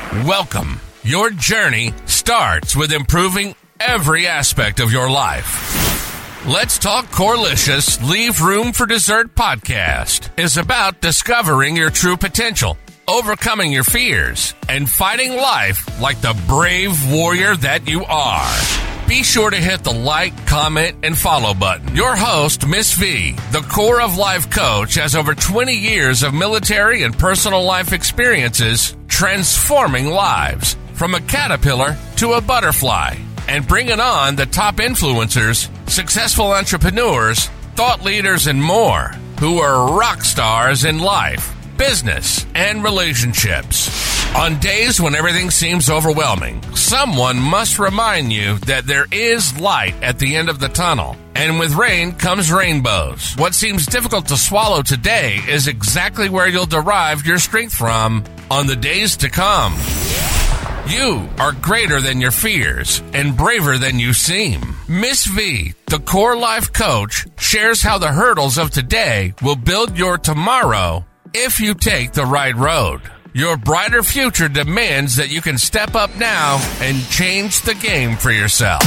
Welcome. Your journey starts with improving every aspect of your life. Let's Talk Corelicious Leave Room for Dessert podcast is about discovering your true potential, overcoming your fears, and fighting life like the brave warrior that you are. Be sure to hit the like, comment, and follow button. Your host, Miss V, the Core of Life coach, has over 20 years of military and personal life experiences transforming lives from a caterpillar to a butterfly and bringing on the top influencers, successful entrepreneurs, thought leaders, and more who are rock stars in life, business, and relationships. On days when everything seems overwhelming, someone must remind you that there is light at the end of the tunnel. And with rain comes rainbows. What seems difficult to swallow today is exactly where you'll derive your strength from on the days to come. You are greater than your fears and braver than you seem. Miss V, the Core Life coach, shares how the hurdles of today will build your tomorrow if you take the right road. Your brighter future demands that you can step up now and change the game for yourself.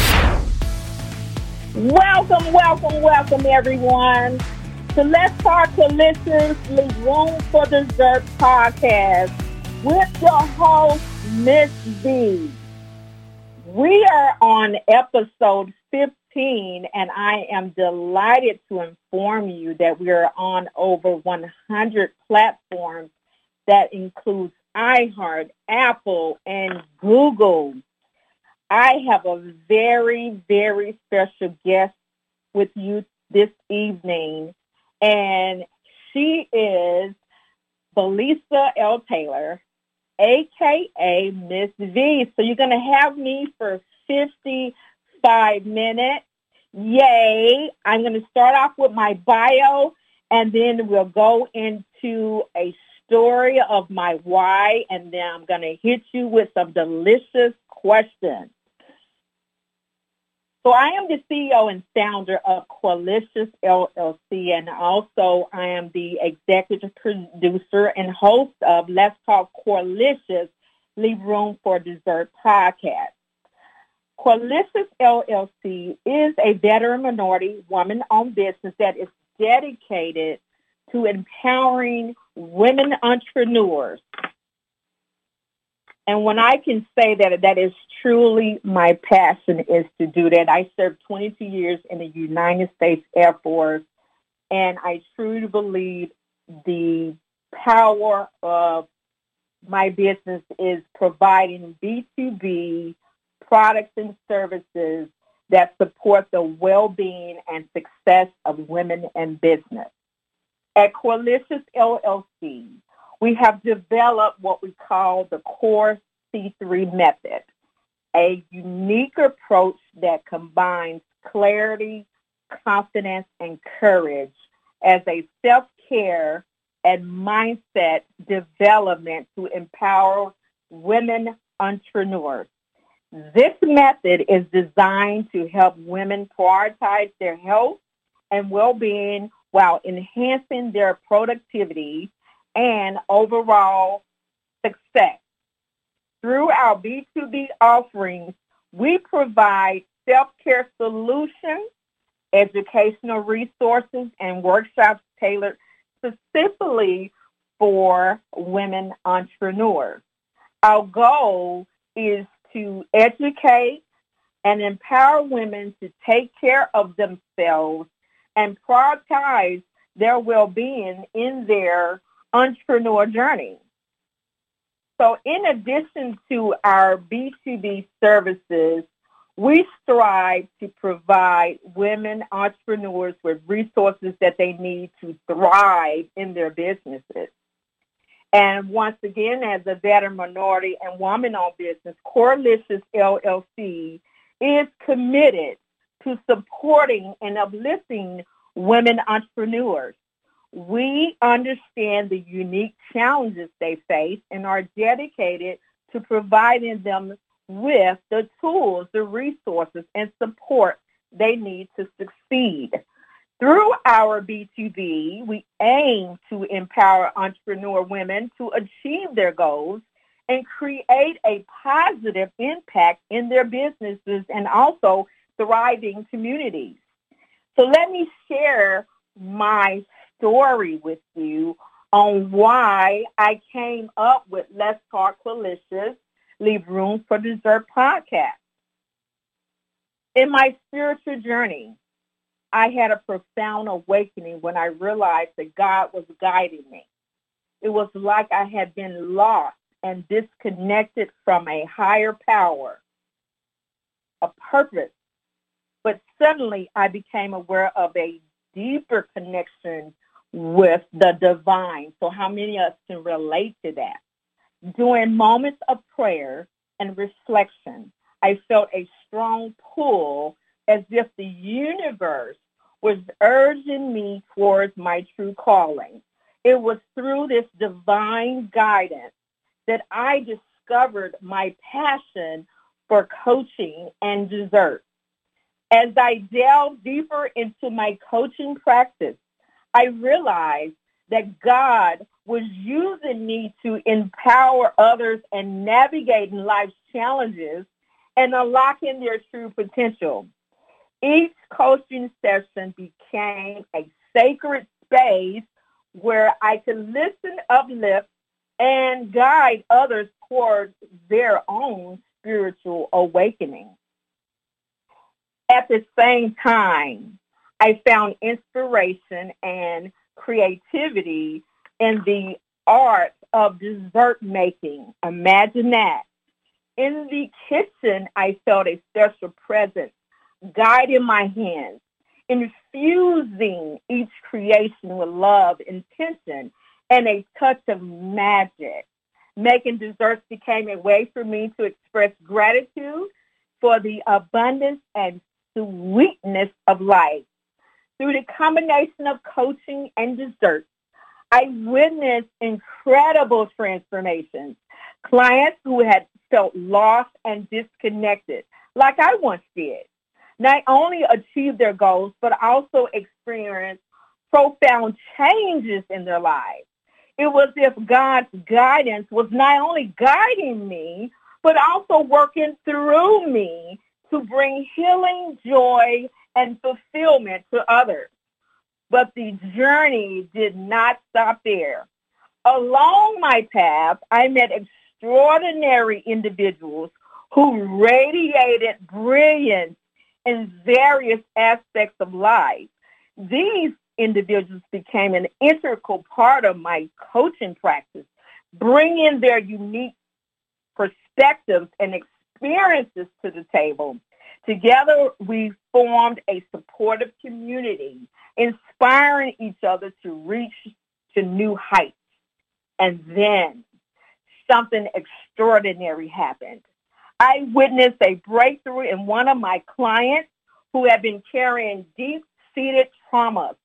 Welcome, everyone, to Let's Talk Delicious Leave Room for Dessert podcast with your host, Miss V. We are on episode 15, and I am delighted to inform you that we are on over 100 platforms. That includes iHeart, Apple, and Google. I have a very, very special guest with you this evening, and she is Belisa L. Taylor, a.k.a. Miss V. So you're going to have me for 55 minutes. Yay! I'm going to start off with my bio, and then we'll go into a story of my why, and then I'm going to hit you with some delicious questions. So I am the CEO and founder of Corelicious LLC, and also I am the executive producer and host of Let's Talk Corelicious Leave Room for Dessert podcast. Corelicious LLC is a veteran minority woman-owned business that is dedicated to empowering women entrepreneurs. And when I can say that is truly my passion is to do that. I served 22 years in the United States Air Force, and I truly believe the power of my business is providing B2B products and services that support the well-being and success of women in business. At Corelicious LLC, we have developed what we call the Core C3 method, a unique approach that combines clarity, confidence, and courage as a self-care and mindset development to empower women entrepreneurs. This method is designed to help women prioritize their health and well-being while enhancing their productivity and overall success. Through our B2B offerings, we provide self-care solutions, educational resources, and workshops tailored specifically for women entrepreneurs. Our goal is to educate and empower women to take care of themselves and prioritize their well-being in their entrepreneur journey. So in addition to our B2B services, we strive to provide women entrepreneurs with resources that they need to thrive in their businesses. And once again, as a veteran minority and woman-owned business, Corelicious LLC is committed to supporting and uplifting women entrepreneurs. We understand the unique challenges they face and are dedicated to providing them with the tools, the resources, and support they need to succeed. Through our B2B, we aim to empower entrepreneur women to achieve their goals and create a positive impact in their businesses and also thriving communities. So let me share my story with you on why I came up with Let's Talk Quilishus, Leave Room for Dessert podcast. In my spiritual journey, I had a profound awakening when I realized that God was guiding me. It was like I had been lost and disconnected from a higher power, a purpose. But suddenly I became aware of a deeper connection with the divine. So how many of us can relate to that? During moments of prayer and reflection, I felt a strong pull as if the universe was urging me towards my true calling. It was through this divine guidance that I discovered my passion for coaching and dessert. As I delved deeper into my coaching practice, I realized that God was using me to empower others and navigating life's challenges and unlocking their true potential. Each coaching session became a sacred space where I could listen, uplift, and guide others towards their own spiritual awakening. At the same time, I found inspiration and creativity in the art of dessert making. Imagine that. In the kitchen, I felt a special presence guiding my hands, infusing each creation with love, intention, and a touch of magic. Making desserts became a way for me to express gratitude for the abundance and sweetness of life. Through the combination of coaching and desserts, I witnessed incredible transformations. Clients who had felt lost and disconnected, like I once did, not only achieved their goals, but also experienced profound changes in their lives. It was as if God's guidance was not only guiding me, but also working through me to bring healing, joy, and fulfillment to others. But the journey did not stop there. Along my path, I met extraordinary individuals who radiated brilliance in various aspects of life. These individuals became an integral part of my coaching practice, bringing their unique perspectives and experiences to the table. Together, we formed a supportive community, inspiring each other to reach to new heights. And then something extraordinary happened. I witnessed a breakthrough in one of my clients who had been carrying deep-seated traumas.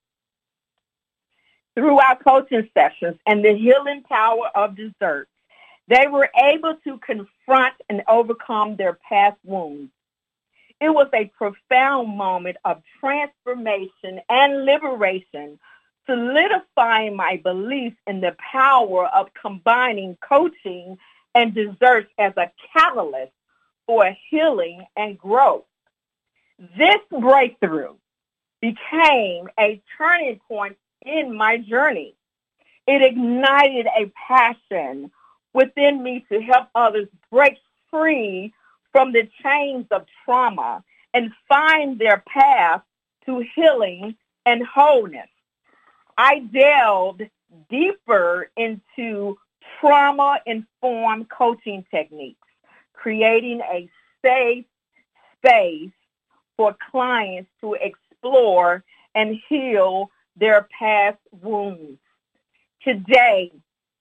Through our coaching sessions and the healing power of dessert, they were able to confront and overcome their past wounds. It was a profound moment of transformation and liberation, solidifying my belief in the power of combining coaching and desserts as a catalyst for healing and growth. This breakthrough became a turning point in my journey. It ignited a passion within me to help others break free from the chains of trauma and find their path to healing and wholeness. I delved deeper into trauma-informed coaching techniques, creating a safe space for clients to explore and heal their past wounds. Today,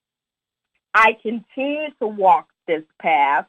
I continue to walk this path,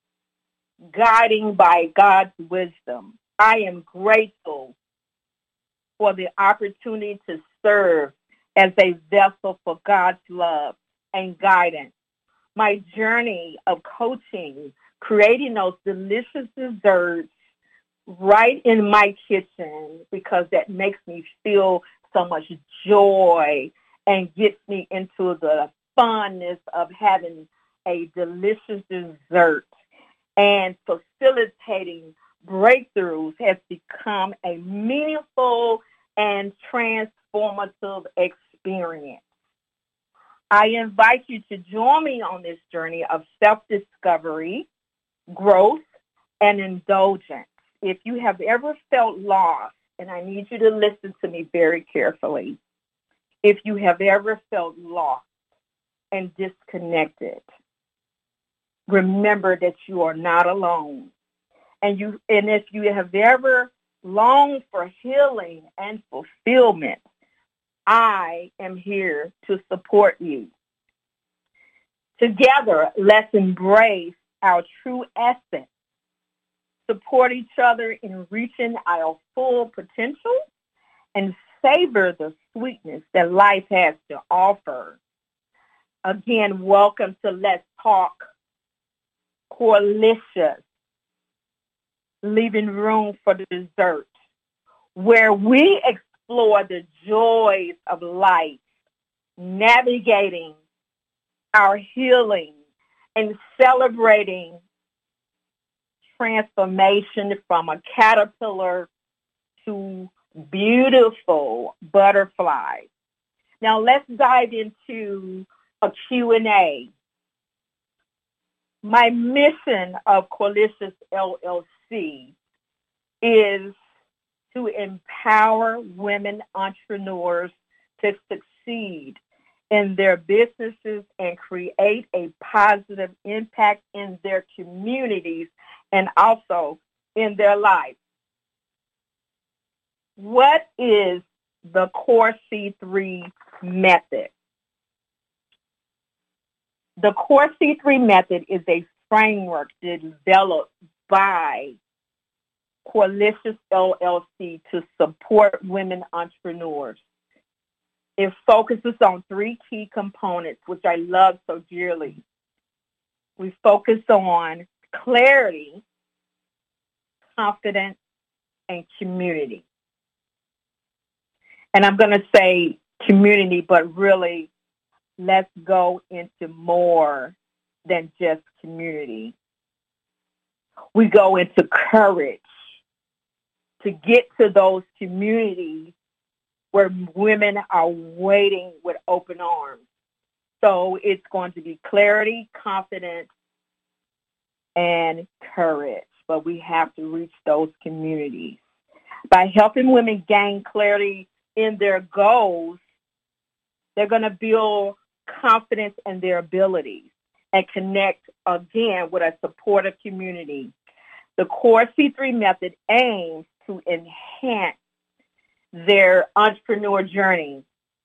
guiding by God's wisdom. I am grateful for the opportunity to serve as a vessel for God's love and guidance. My journey of coaching, creating those delicious desserts right in my kitchen, because that makes me feel so much joy and gets me into the funness of having a delicious dessert and facilitating breakthroughs has become a meaningful and transformative experience. I invite you to join me on this journey of self-discovery, growth, and indulgence. If you have ever felt lost, and I need you to listen to me very carefully, if you have ever felt lost and disconnected, remember that you are not alone. And if you have ever longed for healing and fulfillment, I am here to support you. Together, let's embrace our true essence, support each other in reaching our full potential, and savor the sweetness that life has to offer. Again, welcome to Let's Talk Corlicious, leaving room for the dessert, where we explore the joys of life, navigating our healing and celebrating transformation from a caterpillar to beautiful butterflies. Now let's dive into a Q&A. My mission of Corlicious LLC is to empower women entrepreneurs to succeed in their businesses and create a positive impact in their communities and also in their life. What is the Core C3 method? The Core C3 method is a framework developed by Corlicious LLC to support women entrepreneurs. It focuses on 3 key components, which I love so dearly. We focus on clarity, confidence, and community. And I'm going to say community, but really, let's go into more than just community. We go into courage to get to those communities where women are waiting with open arms. So it's going to be clarity, confidence, and courage. But we have to reach those communities. By helping women gain clarity in their goals, they're going to build confidence in their abilities and connect again with a supportive community. The Core C3 method aims to enhance their entrepreneur journey.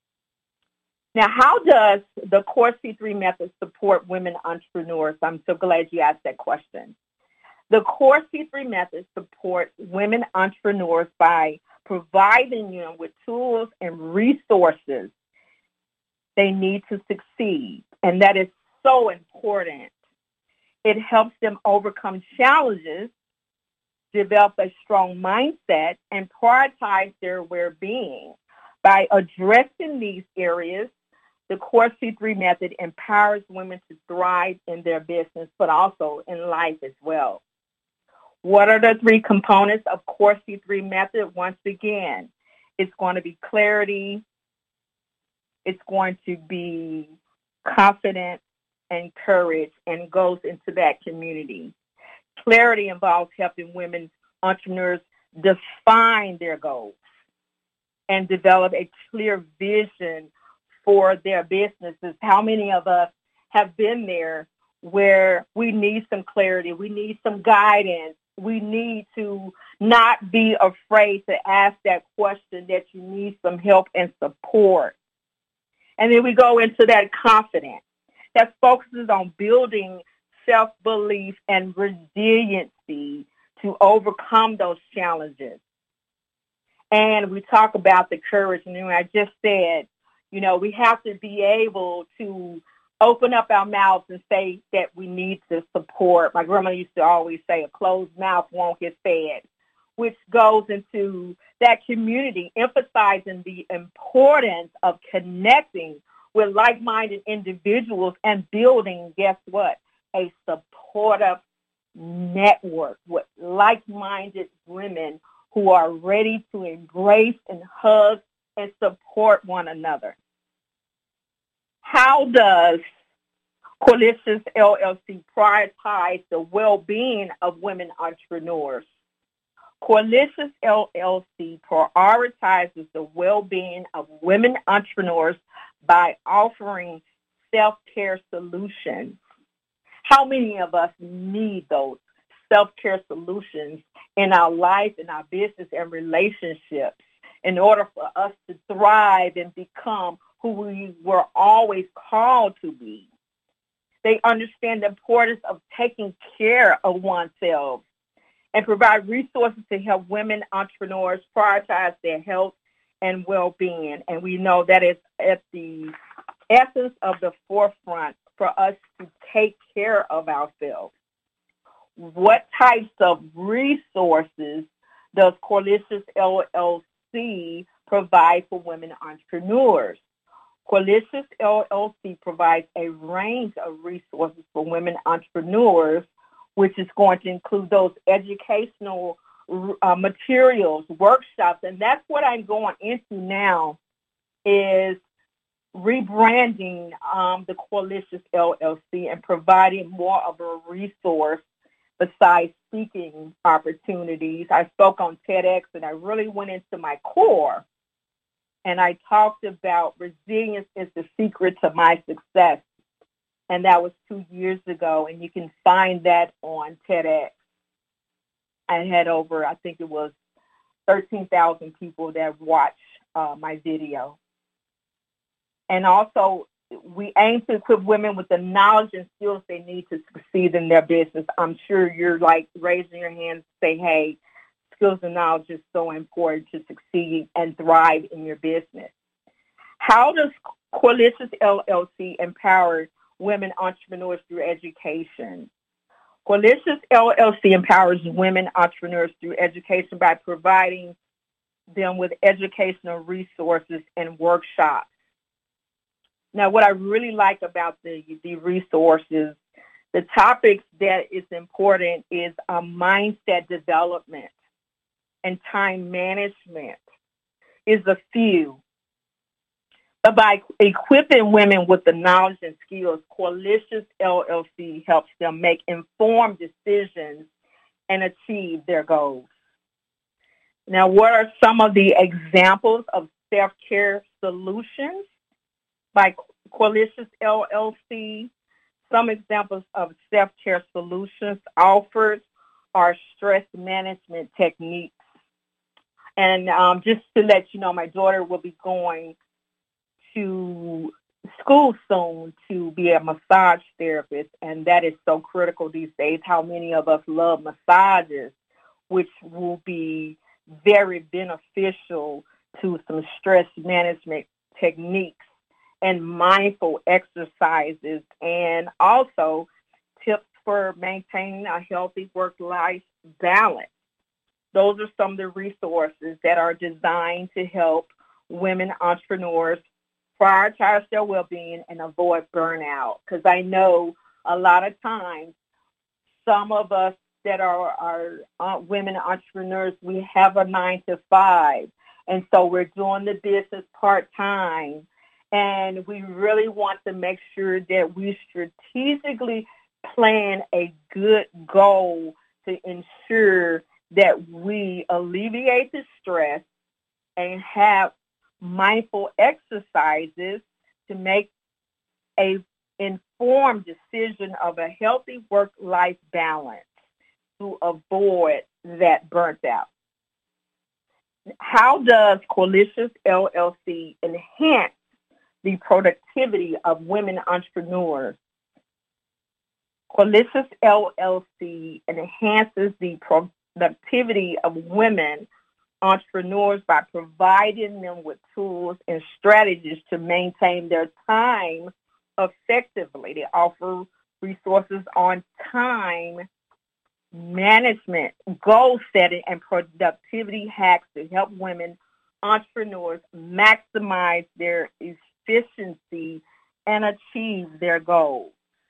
Now, how does the Core C3 method support women entrepreneurs? I'm so glad you asked that question. The Core C3 method supports women entrepreneurs by providing them with tools and resources they need to succeed, and that is so important. It helps them overcome challenges, develop a strong mindset, and prioritize their well-being. By addressing these areas, the Core C3 method empowers women to thrive in their business, but also in life as well. What are the 3 components of Core C3 method? Once again, it's going to be clarity, it's going to be confidence and courage, and goes into that community. Clarity involves helping women entrepreneurs define their goals and develop a clear vision for their businesses. How many of us have been there where we need some clarity, we need some guidance, we need to not be afraid to ask that question that you need some help and support. And then we go into that confidence that focuses on building self-belief and resiliency to overcome those challenges. And we talk about the courage. And I just said, we have to be able to open up our mouths and say that we need to support. My grandma used to always say, a closed mouth won't get fed, which goes into that community, emphasizing the importance of connecting with like-minded individuals and building, guess what, a supportive network with like-minded women who are ready to embrace and hug and support one another. How does Qualicious LLC prioritize the well-being of women entrepreneurs? Qualicious LLC prioritizes the well-being of women entrepreneurs by offering self-care solutions. How many of us need those self-care solutions in our life, in our business and relationships in order for us to thrive and become who we were always called to be? They understand the importance of taking care of oneself and provide resources to help women entrepreneurs prioritize their health and well-being. And we know that is at the essence of the forefront for us to take care of ourselves. What types of resources does Qualicious LLC provide for women entrepreneurs? Qualicious LLC provides a range of resources for women entrepreneurs, which is going to include those educational materials, workshops, and that's what I'm going into now is rebranding the Qualicious LLC and providing more of a resource besides speaking opportunities. I spoke on TEDx and I really went into my core and I talked about resilience is the secret to my success. And that was 2 years ago, and you can find that on TEDx. I had over, I think it was 13,000 people that watched my video. And also, we aim to equip women with the knowledge and skills they need to succeed in their business. I'm sure you're like raising your hand to say, hey, skills and knowledge is so important to succeed and thrive in your business. How does Qualicious LLC empower women entrepreneurs through education? Qualicious LLC empowers women entrepreneurs through education by providing them with educational resources and workshops. Now, what I really like about the resources, the topics that is important is mindset development and time management is a few. But by equipping women with the knowledge and skills, Qualicious LLC helps them make informed decisions and achieve their goals. Now, what are some of the examples of self-care solutions by Qualicious LLC? Some examples of self-care solutions offered are stress management techniques. And just to let you know, my daughter will be going to school soon to be a massage therapist, and that is so critical these days. How many of us love massages, which will be very beneficial to some stress management techniques and mindful exercises, and also tips for maintaining a healthy work-life balance. Those are some of the resources that are designed to help women entrepreneurs prioritize their well-being and avoid burnout. Because I know a lot of times some of us that are women entrepreneurs, we have a 9-to-5, and so we're doing the business part-time, and we really want to make sure that we strategically plan a good goal to ensure that we alleviate the stress and have mindful exercises to make a informed decision of a healthy work-life balance to avoid that burnt out. How does Qualicious LLC enhance the productivity of women entrepreneurs? Qualicious LLC enhances the productivity of women entrepreneurs by providing them with tools and strategies to maintain their time effectively. They offer resources on time management, goal setting, and productivity hacks to help women entrepreneurs maximize their efficiency and achieve their goals.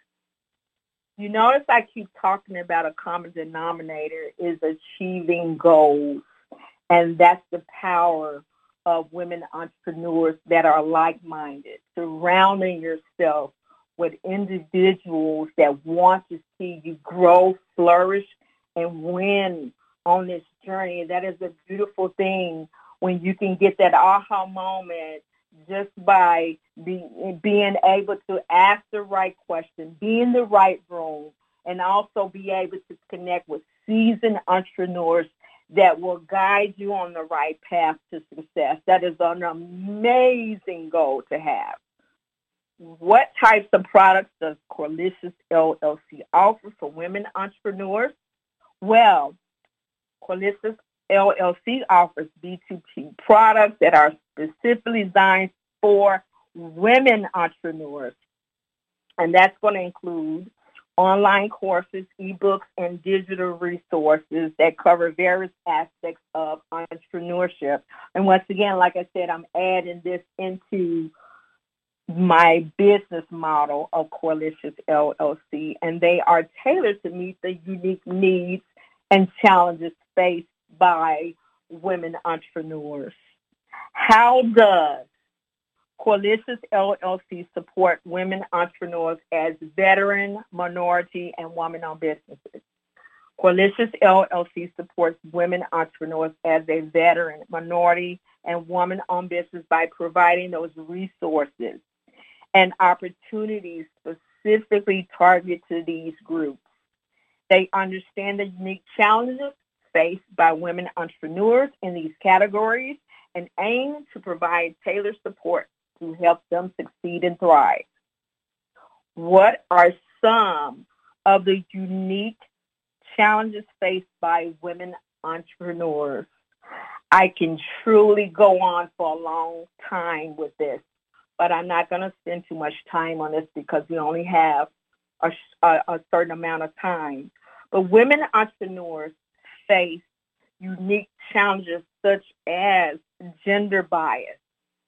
You notice I keep talking about a common denominator is achieving goals, and that's the power of women entrepreneurs that are like-minded, surrounding yourself with individuals that want to see you grow, flourish, and win on this journey. That is a beautiful thing when you can get that aha moment just by being able to ask the right question, be in the right room, and also be able to connect with seasoned entrepreneurs that will guide you on the right path to success. That is an amazing goal to have. What types of products does Corlicious LLC offer for women entrepreneurs? Well, Corlicious LLC offers B2B products that are specifically designed for women entrepreneurs. And that's going to include online courses, ebooks, and digital resources that cover various aspects of entrepreneurship. And once again, like I said, I'm adding this into my business model of Corlicious LLC, and they are tailored to meet the unique needs and challenges faced by women entrepreneurs. How does Corlicious LLC support women entrepreneurs as veteran, minority, and woman-owned businesses? Corlicious LLC supports women entrepreneurs as a veteran, minority, and woman-owned business by providing those resources and opportunities specifically targeted to these groups. They understand the unique challenges faced by women entrepreneurs in these categories and aim to provide tailored support to help them succeed and thrive. What are some of the unique challenges faced by women entrepreneurs? I can truly go on for a long time with this, but I'm not going to spend too much time on this because we only have a certain amount of time. But women entrepreneurs face unique challenges such as gender bias,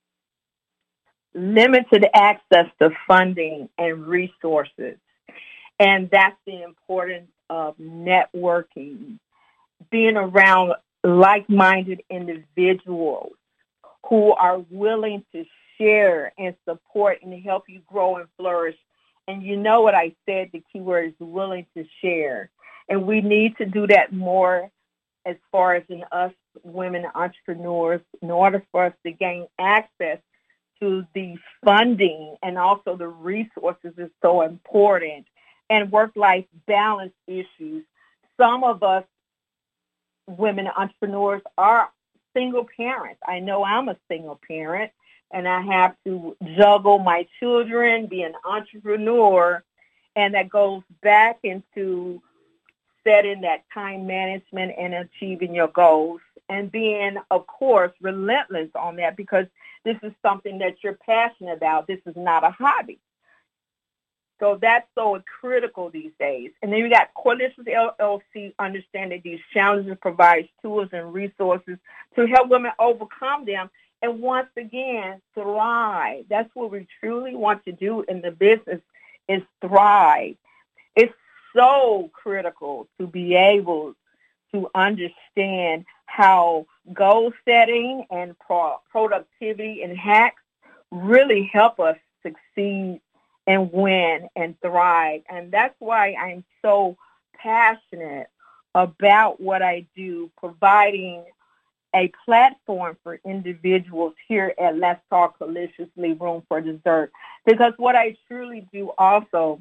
limited access to funding and resources, and that's the importance of networking, being around like-minded individuals who are willing to share and support and help you grow and flourish. And you know what I said, the key word is willing to share. And we need to do that more as far as in us women entrepreneurs in order for us to gain access to the funding and also the resources is so important. And work-life balance issues. Some of us women entrepreneurs are single parents. I know I'm a single parent, and I have to juggle my children, be an entrepreneur, and that goes back into setting that time management and achieving your goals and being, of course, relentless on that because this is something that you're passionate about. This is not a hobby. So that's so critical these days. And then you got Corlicious LLC understanding these challenges provides tools and resources to help women overcome them and once again thrive. That's what we truly want to do in the business is thrive. It's so critical to be able to understand how goal setting and productivity and hacks really help us succeed and win and thrive. And that's why I'm so passionate about what I do, providing a platform for individuals here at Let's Talk Corlicious, Leave Room for Dessert. Because what I truly do also,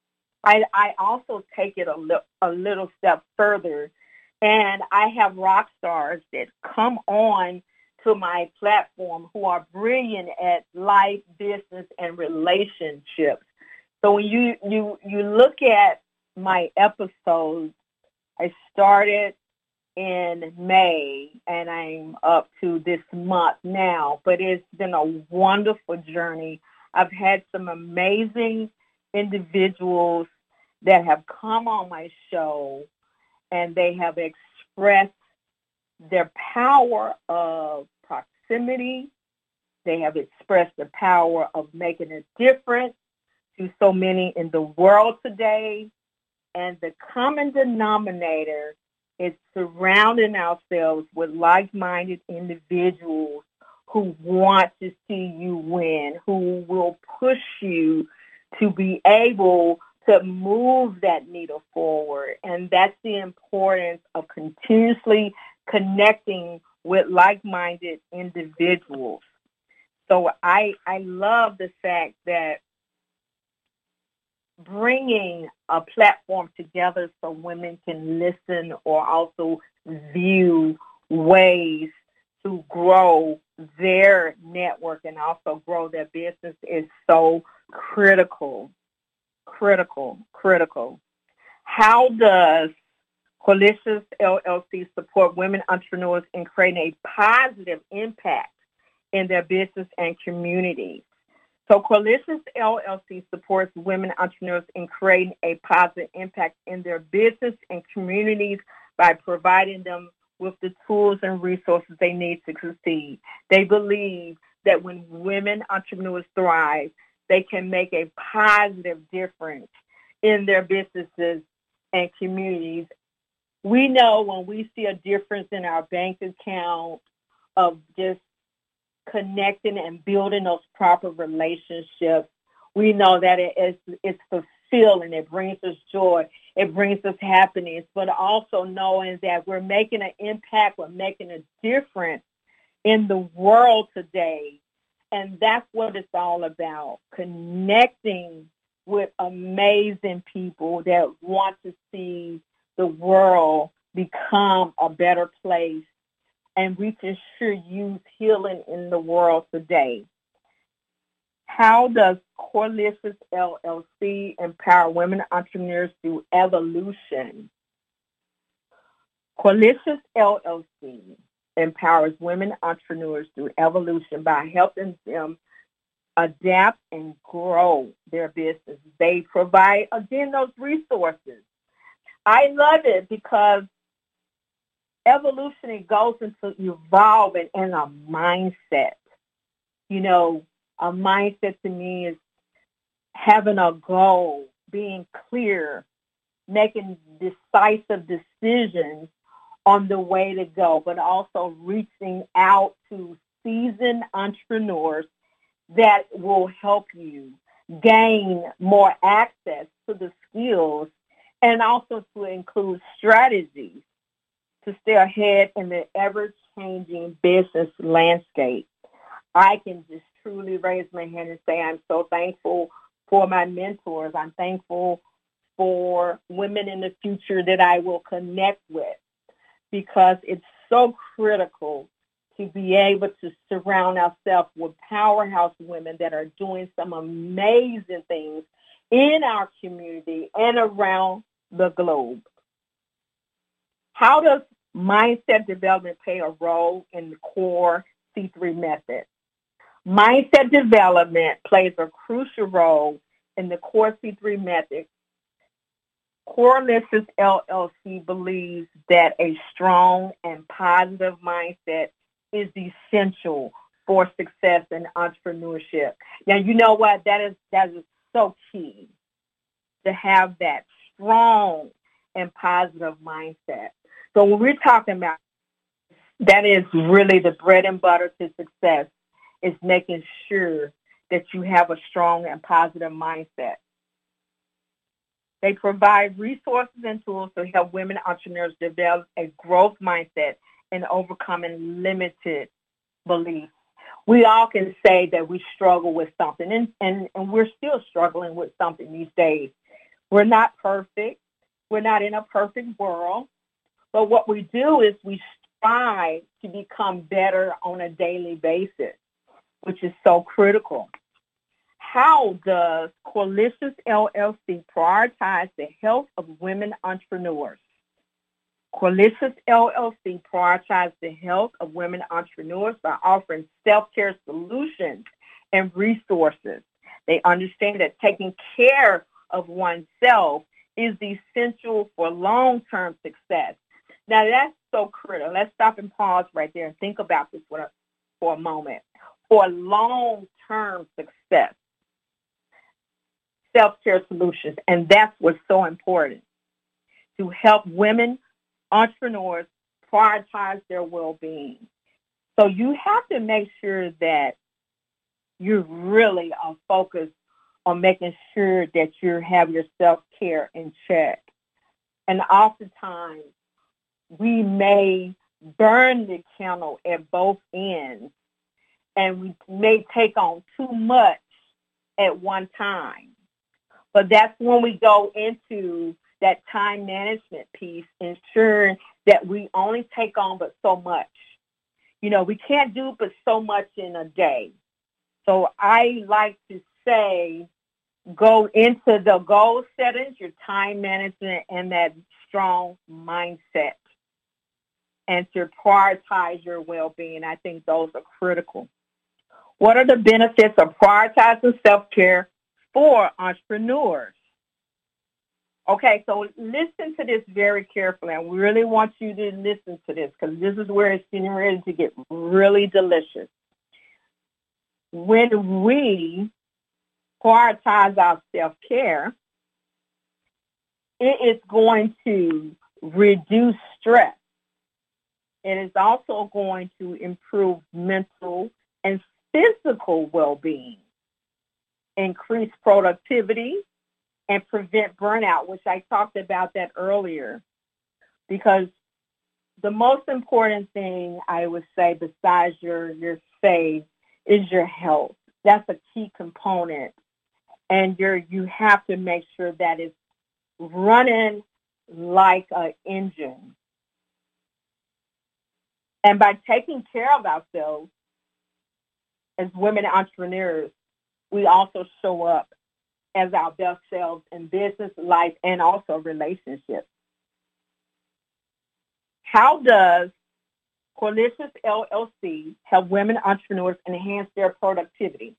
I also take it a little step further, and I have rock stars that come on to my platform who are brilliant at life, business, and relationships. So when you look at my episodes, I started in May, and I'm up to this month now, but it's been a wonderful journey. I've had some amazing individuals that have come on my show, and they have expressed their power of proximity They have expressed the power of making a difference to so many in the world today. And the common denominator is surrounding ourselves with like-minded individuals who want to see you win, who will push you to be able to move that needle forward. And that's the importance of continuously connecting with like-minded individuals. So I love the fact that bringing a platform together so women can listen or also view ways to grow their network and also grow their business is so critical. How does Qualicious LLC support women entrepreneurs in creating a positive impact in their business and communities? So Qualicious LLC supports women entrepreneurs in creating a positive impact in their business and communities by providing them with the tools and resources they need to succeed. They believe that when women entrepreneurs thrive, they can make a positive difference in their businesses and communities. We know when we see a difference in our bank account of just connecting and building those proper relationships, we know that it's fulfilling. It brings us joy. It brings us happiness, but also knowing that we're making an impact, we're making a difference in the world today. And that's what it's all about, connecting with amazing people that want to see the world become a better place. And we can sure use healing in the world today. How does Qualicious LLC empower women entrepreneurs through evolution? Qualicious LLC empowers women entrepreneurs through evolution by helping them adapt and grow their business. They provide, again, those resources. I love it because evolution, it goes into evolving in a mindset. You know, a mindset to me is having a goal, being clear, making decisive decisions on the way to go, but also reaching out to seasoned entrepreneurs that will help you gain more access to the skills and also to include strategies to stay ahead in the ever-changing business landscape. I can just truly raise my hand and say I'm so thankful for my mentors. I'm thankful for women in the future that I will connect with, because it's so critical to be able to surround ourselves with powerhouse women that are doing some amazing things in our community and around the globe. How does mindset development play a role in the core C3 method? Mindset development plays a crucial role in the core C3 method. Qualicious LLC believes that a strong and positive mindset is essential for success in entrepreneurship. Now, you know what? That is so key, to have that strong and positive mindset. So when we're talking about, that is really the bread and butter to success, is making sure that you have a strong and positive mindset. They provide resources and tools to help women entrepreneurs develop a growth mindset and overcoming limited beliefs. We all can say that we struggle with something, and we're still struggling with something these days. We're not perfect. We're not in a perfect world. But what we do is we strive to become better on a daily basis, which is so critical. How does Qualicious LLC prioritize the health of women entrepreneurs? Qualicious LLC prioritizes the health of women entrepreneurs by offering self-care solutions and resources. They understand that taking care of oneself is essential for long-term success. Now, that's so critical. Let's stop and pause right there and think about this for a moment. for long-term success. Self-care solutions, and that's what's so important, to help women entrepreneurs prioritize their well-being. So you have to make sure that you really are focused on making sure that you have your self-care in check. And oftentimes, we may burn the candle at both ends, and we may take on too much at one time. But that's when we go into that time management piece, ensuring that we only take on but so much. We can't do but so much in a day. So I like to say, go into the goal settings, your time management, and that strong mindset, and to prioritize your well-being. I think those are critical. What are the benefits of prioritizing self-care for entrepreneurs? Okay, so listen to this very carefully. I really want you to listen to this, because this is where it's getting ready to get really delicious. When we prioritize our self-care, it is going to reduce stress. It is also going to improve mental and physical well-being, increase productivity, and prevent burnout, which I talked about that earlier. Because the most important thing I would say, besides your faith, is your health. That's a key component. And you have to make sure that it's running like an engine. And by taking care of ourselves as women entrepreneurs, we also show up as our best selves in business, life, and also relationships. How does Corlicious LLC help women entrepreneurs enhance their productivity?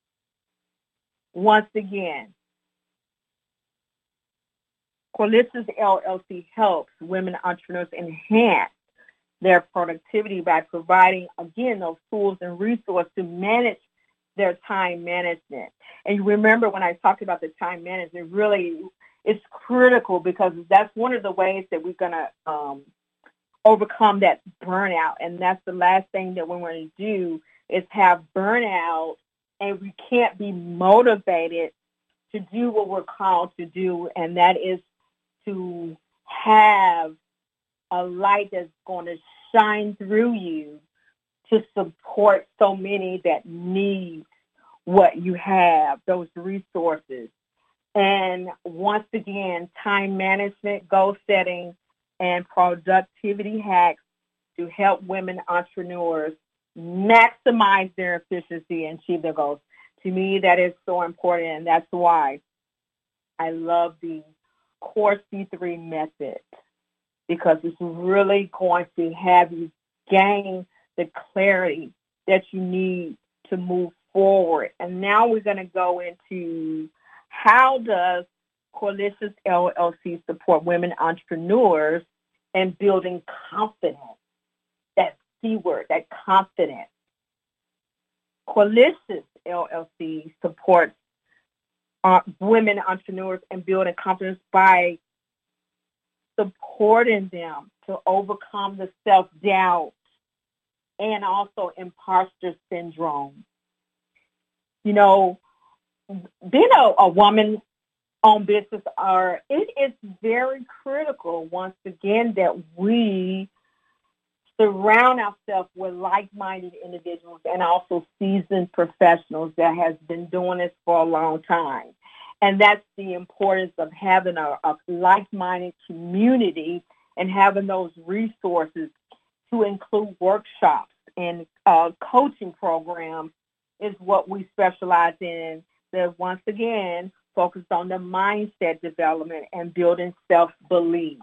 Once again, Corlicious LLC helps women entrepreneurs enhance their productivity by providing, again, those tools and resources to manage their time management. And you remember when I talked about the time management, really it's critical, because that's one of the ways that we're going to overcome that burnout. And that's the last thing that we want to do, is have burnout, and we can't be motivated to do what we're called to do, and that is to have a light that's going to shine through you to support so many that need what you have, those resources. And once again, time management, goal setting, and productivity hacks to help women entrepreneurs maximize their efficiency and achieve their goals. To me, that is so important, and that's why I love the Core C3 method, because it's really going to have you gain the clarity that you need to move forward. And now we're going to go into, how does Corlicious LLC support women entrepreneurs in building confidence? That C word, that confidence. Corlicious LLC supports women entrepreneurs in building confidence by supporting them to overcome the self-doubt and also imposter syndrome. You know, being a woman-owned business, it is very critical, once again, that we surround ourselves with like-minded individuals and also seasoned professionals that has been doing this for a long time. And that's the importance of having a like-minded community and having those resources to include workshops and coaching programs is what we specialize in, that once again focus on the mindset development and building self-belief.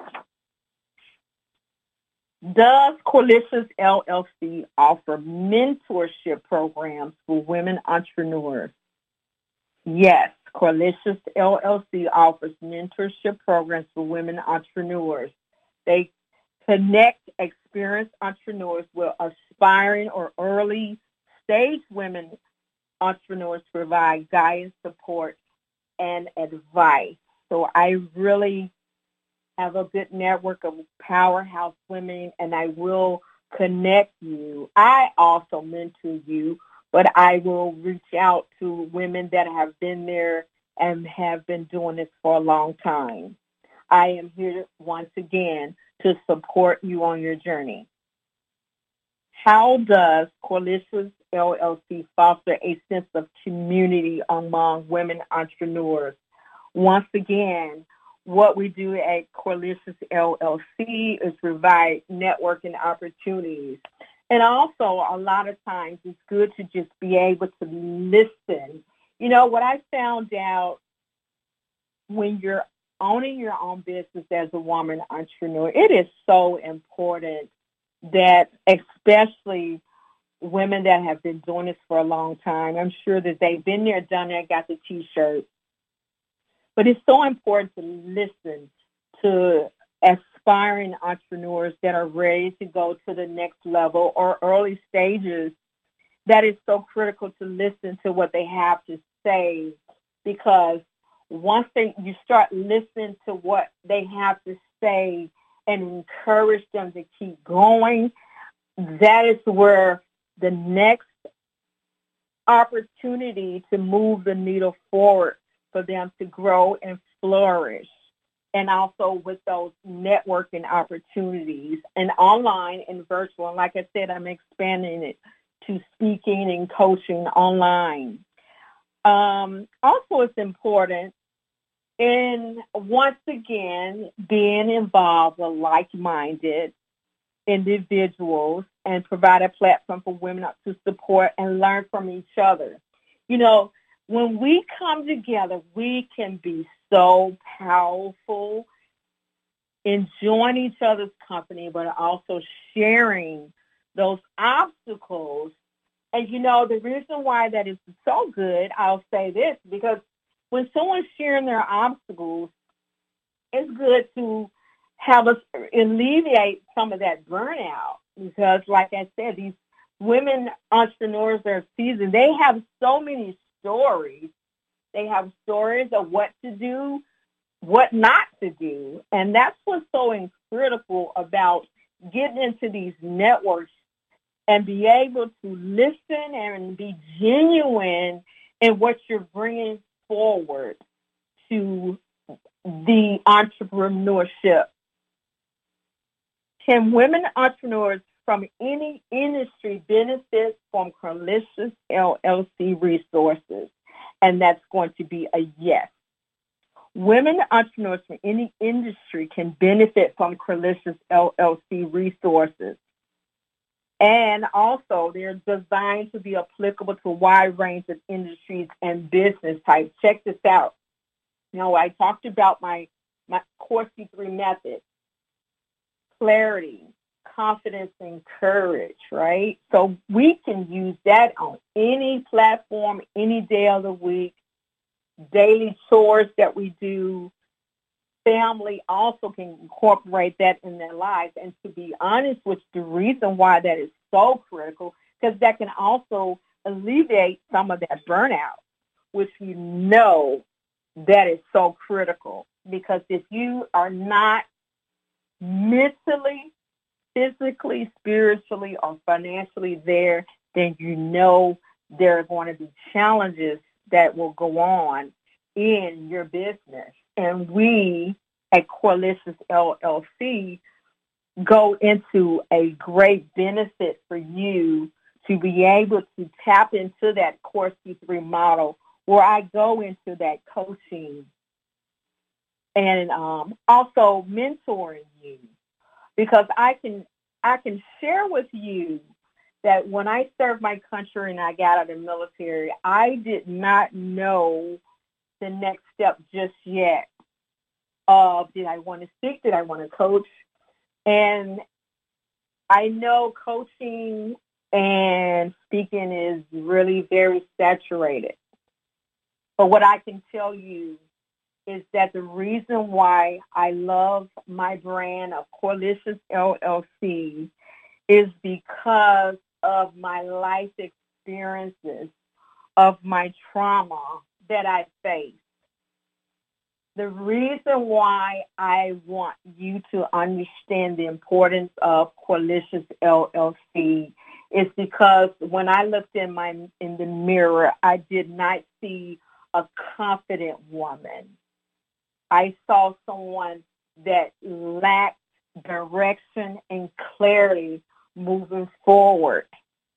Does Corlicious LLC offer mentorship programs for women entrepreneurs? Yes, Corlicious LLC offers mentorship programs for women entrepreneurs. They connect experienced entrepreneurs with aspiring or early stage women entrepreneurs provide guidance, support, and advice. So I really have a good network of powerhouse women, and I will connect you. I also mentor you, but I will reach out to women that have been there and have been doing this for a long time. I am here once again to support you on your journey. How does Corlicious LLC foster a sense of community among women entrepreneurs? Once again, what we do at Corlicious LLC is provide networking opportunities. And also, a lot of times, it's good to just be able to listen. You know, what I found out when you're owning your own business as a woman entrepreneur, it is so important that especially women that have been doing this for a long time, I'm sure that they've been there, done that, got the T-shirt. But it's so important to listen to aspiring entrepreneurs that are ready to go to the next level or early stages. That is so critical to listen to what they have to say, because once you start listening to what they have to say and encourage them to keep going, that is where the next opportunity to move the needle forward for them to grow and flourish. And also with those networking opportunities and online and virtual. And like I said, I'm expanding it to speaking and coaching online. Also, it's important in, once again, being involved with like-minded individuals and provide a platform for women to support and learn from each other. You know, when we come together, we can be so powerful, enjoying each other's company, but also sharing those obstacles. And, you know, the reason why that is so good, I'll say this, because when someone's sharing their obstacles, it's good to have us alleviate some of that burnout. Because, like I said, these women entrepreneurs that are seasoned, they have so many stories. They have stories of what to do, what not to do. And that's what's so critical about getting into these networks and be able to listen and be genuine in what you're bringing forward to the entrepreneurship. Can women entrepreneurs from any industry benefit from Corlicious LLC resources? And that's going to be a yes. Women entrepreneurs from any industry can benefit from Corlicious LLC resources. And also, they're designed to be applicable to a wide range of industries and business types. Check this out. You know, I talked about my Core C3 method: clarity, confidence, and courage, right? So we can use that on any platform, any day of the week. Daily chores that we do, family also can incorporate that in their lives. And to be honest with you, the reason why that is so critical, because that can also alleviate some of that burnout, which we know that is so critical. Because if you are not mentally, physically, spiritually, or financially there, then you know there are going to be challenges that will go on in your business. And we at Corlicious LLC go into a great benefit for you to be able to tap into that Core C3 model, where I go into that coaching and also mentoring you, because I can share with you that when I served my country and I got out of the military, I did not know the next step just yet. Did I want to speak? Did I want to coach? And I know coaching and speaking is really very saturated. But what I can tell you is that the reason why I love my brand of Corlicious LLC is because of my life experiences of my trauma that I faced. The reason why I want you to understand the importance of Coalitions LLC is because when I looked in the mirror, I did not see a confident woman. I saw someone that lacked direction and clarity moving forward.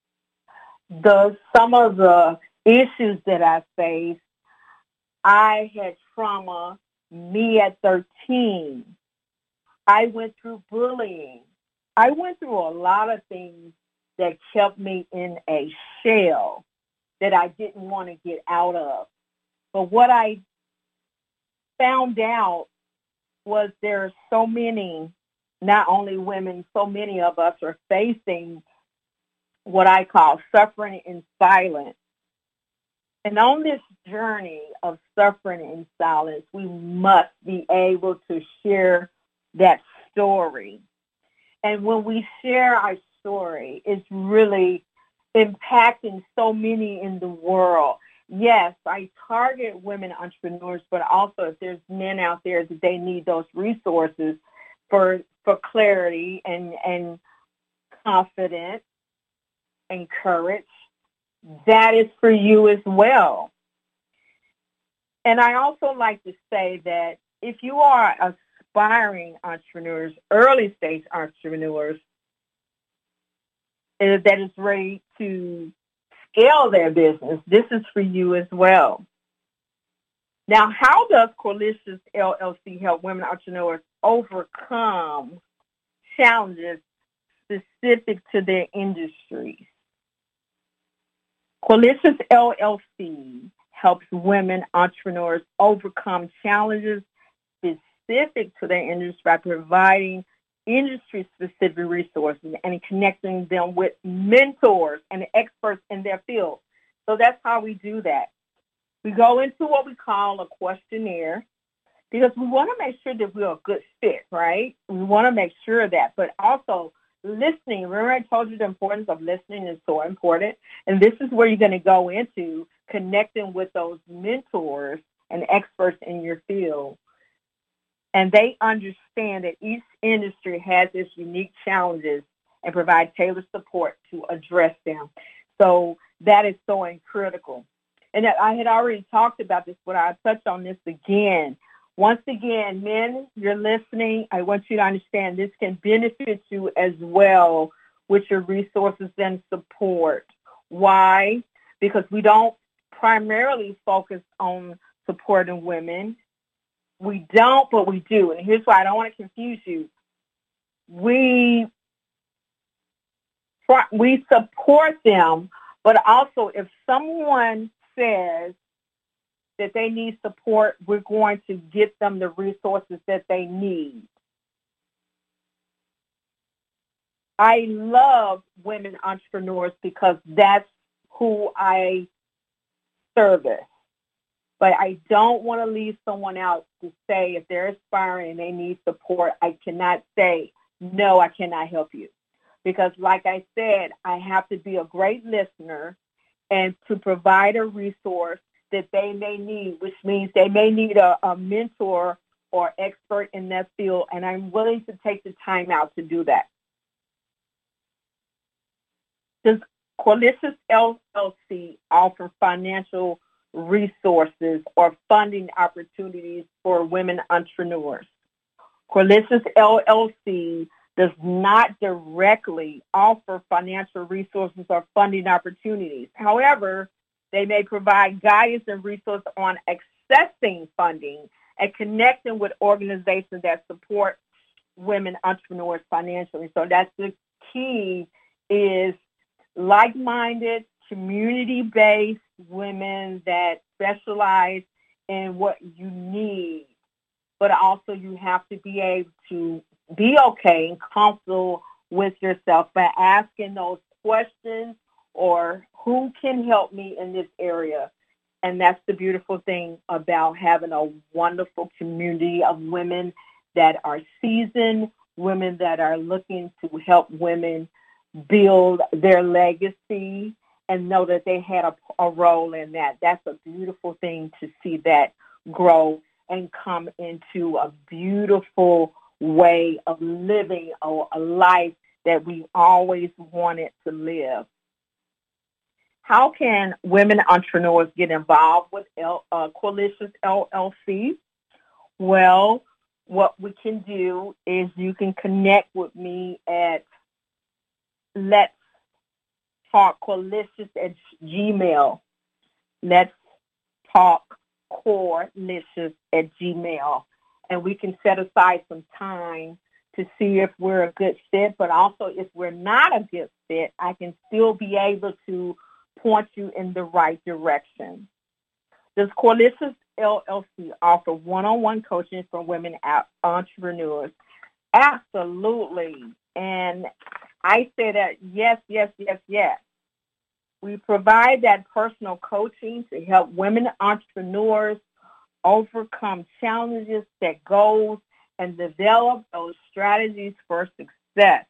Some of the issues that I faced, I had trauma. Me at 13, I went through bullying. I went through a lot of things that kept me in a shell that I didn't want to get out of. But what I found out was there are so many, not only women, so many of us are facing what I call suffering in silence. And on this journey of suffering in silence, we must be able to share that story. And when we share our story, it's really impacting so many in the world. Yes, I target women entrepreneurs, but also if there's men out there that they need those resources for clarity and confidence and courage, that is for you as well. And I also like to say that if you are aspiring entrepreneurs, early stage entrepreneurs, that is ready to scale their business, this is for you as well. Now, how does Coalitions LLC help women entrepreneurs overcome challenges specific to their industries? Coalitions LLC helps women entrepreneurs overcome challenges specific to their industry by providing industry-specific resources and connecting them with mentors and experts in their field. So that's how we do that. We go into what we call a questionnaire because we want to make sure that we're a good fit, right? We want to make sure of that, but also listening. Remember I told you the importance of listening is so important, and this is where you're going to go into connecting with those mentors and experts in your field. And they understand that each industry has its unique challenges and provide tailored support to address them. So that is so critical. And I had already talked about this, but I'll touch on this again. Once again, men, you're listening. I want you to understand this can benefit you as well with your resources and support. Why? Because we don't primarily focus on supporting women. We don't, but we do. And here's why I don't want to confuse you. We support them, but also if someone says that they need support, we're going to get them the resources that they need. I love women entrepreneurs because that's who I service. But I don't want to leave someone out to say if they're aspiring and they need support, I cannot say, no, I cannot help you. Because like I said, I have to be a great listener and to provide a resource that they may need, which means they may need a mentor or expert in that field, and I'm willing to take the time out to do that. Does Coalitions LLC offer financial resources or funding opportunities for women entrepreneurs? Coalitions LLC does not directly offer financial resources or funding opportunities. However, they may provide guidance and resources on accessing funding and connecting with organizations that support women entrepreneurs financially. So that's the key, is like-minded, community-based women that specialize in what you need. But also you have to be able to be okay and comfortable with yourself by asking those questions, or who can help me in this area? And that's the beautiful thing about having a wonderful community of women that are seasoned, women that are looking to help women build their legacy and know that they had a role in that. That's a beautiful thing to see that grow and come into a beautiful way of living a life that we always wanted to live. How can women entrepreneurs get involved with Qualicious LLC? Well, what we can do is you can connect with me at Let's Talk Qualicious at Gmail. Let's Talk Qualicious at Gmail. And we can set aside some time to see if we're a good fit, but also if we're not a good fit, I can still be able to point you in the right direction. Does Qualicious LLC offer one-on-one coaching for women entrepreneurs? Absolutely. And I say that yes, yes, yes, yes. We provide that personal coaching to help women entrepreneurs overcome challenges, set goals, and develop those strategies for success.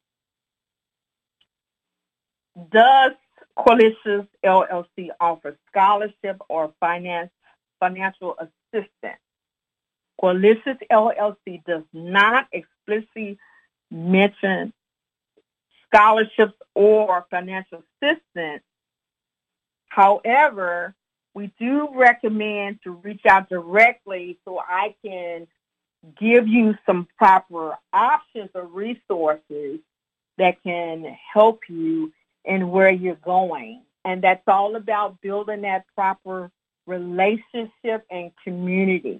Does Qualicious LLC offer scholarship or financial assistance? Qualicious LLC does not explicitly mention scholarships or financial assistance. However, we do recommend to reach out directly so I can give you some proper options or resources that can help you in where you're going. And that's all about building that proper relationship and community.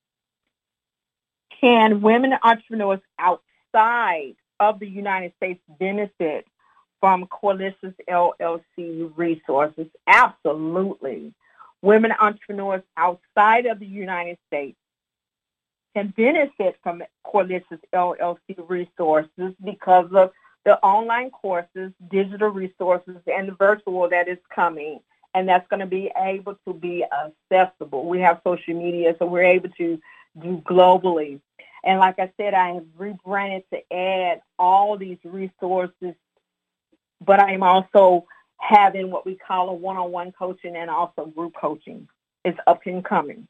Can women entrepreneurs outside of the United States benefit from Qualicious LLC resources? Absolutely. Women entrepreneurs outside of the United States can benefit from Qualicious LLC resources because of the online courses, digital resources, and the virtual that is coming. And that's going to be able to be accessible. We have social media, so we're able to do globally. And like I said, I have rebranded to add all these resources, but I'm also having what we call a one-on-one coaching and also group coaching. It's up and coming.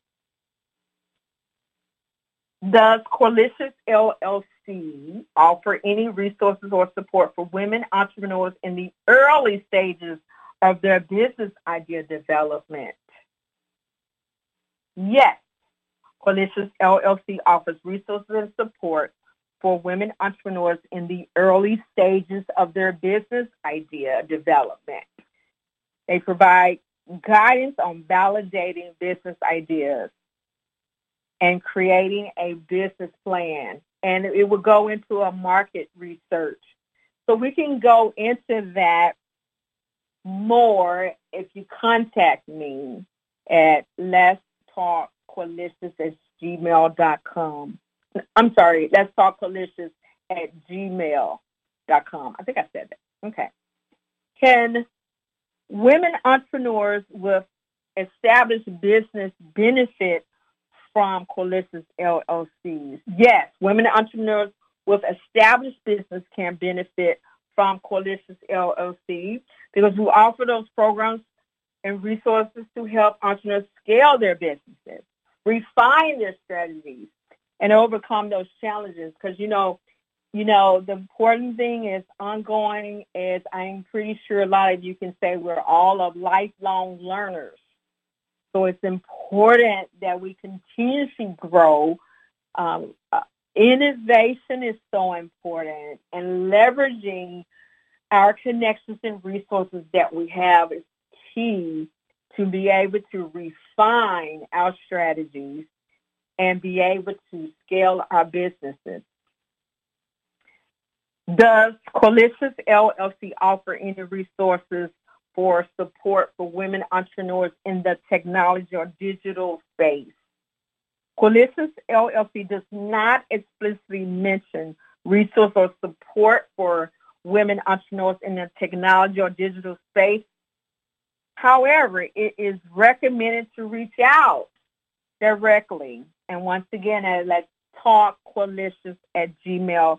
Does Qualicious LLC offer any resources or support for women entrepreneurs in the early stages of their business idea development? Yes. Qualicious LLC offers resources and support for women entrepreneurs in the early stages of their business idea development. They provide guidance on validating business ideas and creating a business plan. And it will go into a market research. So we can go into that more if you contact me at Let's Talk Qualicious at gmail.com. I'm sorry, Let's Talk Qualicious at gmail.com. I think I said that. Okay. Can women entrepreneurs with established business benefit from Qualicious LLCs? Yes, women entrepreneurs with established business can benefit from Qualicious LLC because we offer those programs and resources to help entrepreneurs scale their businesses, refine their strategies, and overcome those challenges. Because, you know, the important thing is ongoing is I'm pretty sure a lot of you can say we're all of lifelong learners. So it's important that we continuously grow. Innovation is so important, and leveraging our connections and resources that we have is key to be able to refine our strategies and be able to scale our businesses. Does Qualicious LLC offer any resources for support for women entrepreneurs in the technology or digital space? Qualicious LLC does not explicitly mention resource or support for women entrepreneurs in the technology or digital space. However, it is recommended to reach out directly. And once again, let's talk Qualicious at gmail.com.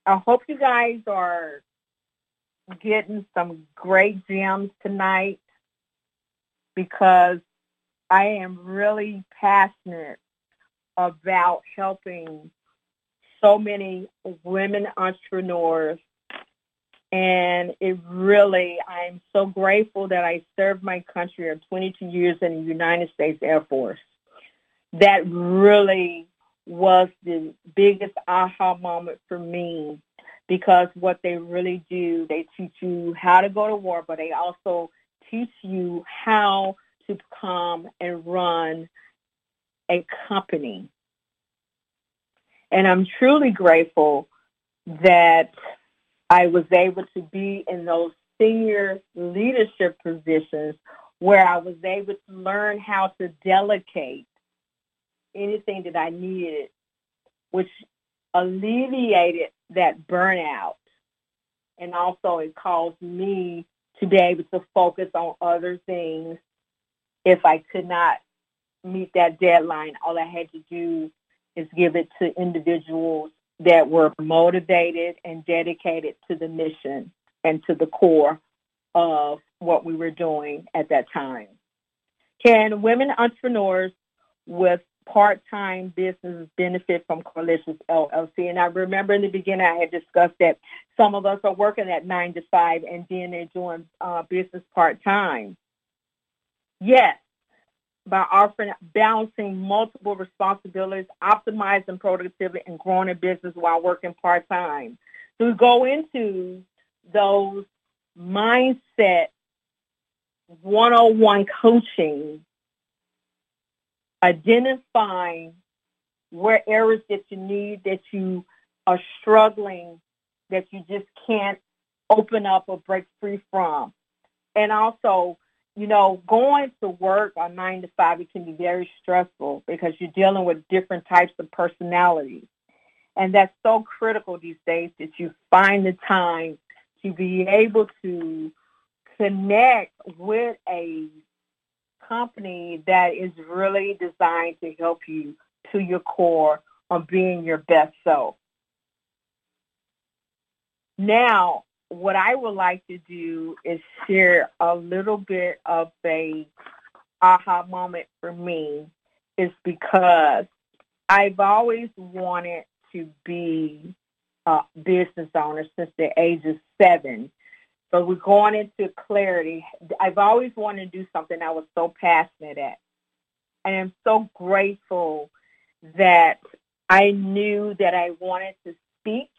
I hope you guys are getting some great gems tonight, because I am really passionate about helping so many women entrepreneurs. And I'm so grateful that I served my country for 22 years in the United States Air Force. That really was the biggest aha moment for me, because what they really do, they teach you how to go to war, but they also teach you how to come and run a company. And I'm truly grateful that I was able to be in those senior leadership positions where I was able to learn how to delegate anything that I needed, which alleviated that burnout. And also it caused me to be able to focus on other things. If I could not meet that deadline, all I had to do is give it to individuals that were motivated and dedicated to the mission and to the core of what we were doing at that time. Can women entrepreneurs with part-time businesses benefit from Corelicious LLC? And I remember in the beginning I had discussed that some of us are working at 9 to 5 and then they're doing business part-time. Yes, by offering balancing multiple responsibilities, optimizing productivity, and growing a business while working part-time. So we go into those mindset 101 coaching, identifying where areas that you need, that you are struggling, that you just can't open up or break free from. And also, going to work on 9 to 5, it can be very stressful because you're dealing with different types of personalities. And that's so critical these days that you find the time to be able to connect with a company that is really designed to help you to your core on being your best self. Now, what I would like to do is share a little bit of a aha moment for me, is because I've always wanted to be a business owner since the age of 7. So we're going into clarity. I've always wanted to do something I was so passionate at. And I'm so grateful that I knew that I wanted to speak.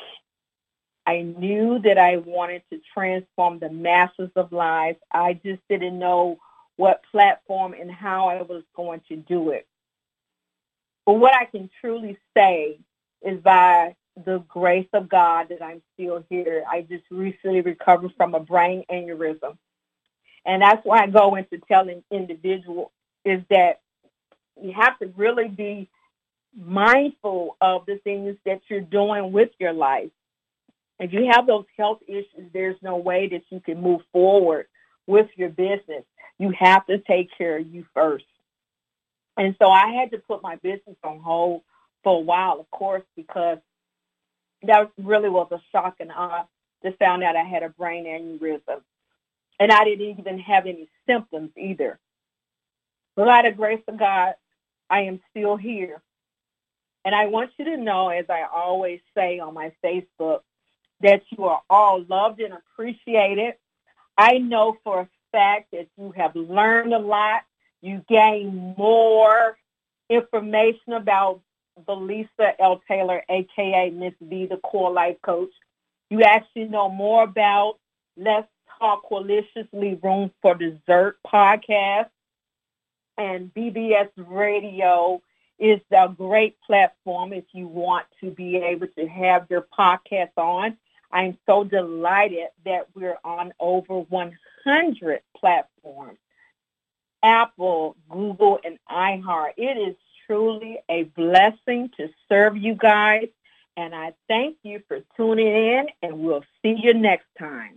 I knew that I wanted to transform the masses of lives. I just didn't know what platform and how I was going to do it. But what I can truly say is by the grace of God that I'm still here. I just recently recovered from a brain aneurysm. And that's why I go into telling individuals is that you have to really be mindful of the things that you're doing with your life. If you have those health issues, there's no way that you can move forward with your business. You have to take care of you first. And so I had to put my business on hold for a while, of course, because that really was a shock, and I just found out I had a brain aneurysm. And I didn't even have any symptoms either. But by the grace of God, I am still here. And I want you to know, as I always say on my Facebook, that you are all loved and appreciated. I know for a fact that you have learned a lot. You gain more information about Belisa L. Taylor, a.k.a. Miss V, the Core Life Coach. You actually know more about Let's Talk Corelicious, Leave Room for Dessert podcast. And BBS Radio is a great platform if you want to be able to have your podcast on. I'm so delighted that we're on over 100 platforms, Apple, Google, and iHeart. It is truly a blessing to serve you guys, and I thank you for tuning in, and we'll see you next time.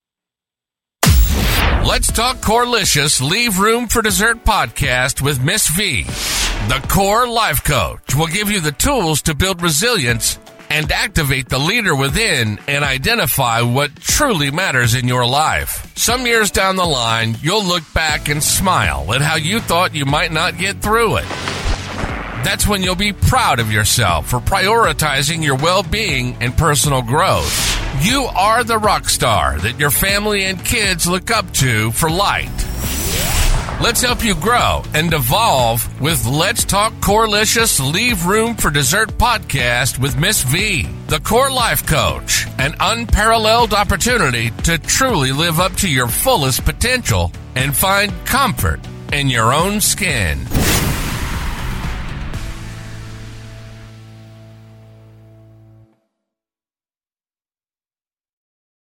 Let's Talk Corelicious, Leave Room for Dessert podcast with Miss V. The Core Life Coach will give you the tools to build resilience and activate the leader within and identify what truly matters in your life. Some years down the line, you'll look back and smile at how you thought you might not get through it. That's when you'll be proud of yourself for prioritizing your well-being and personal growth. You are the rock star that your family and kids look up to for light. Let's help you grow and evolve with Let's Talk Corelicious Leave Room for Dessert podcast with Miss V, the Core Life Coach, an unparalleled opportunity to truly live up to your fullest potential and find comfort in your own skin.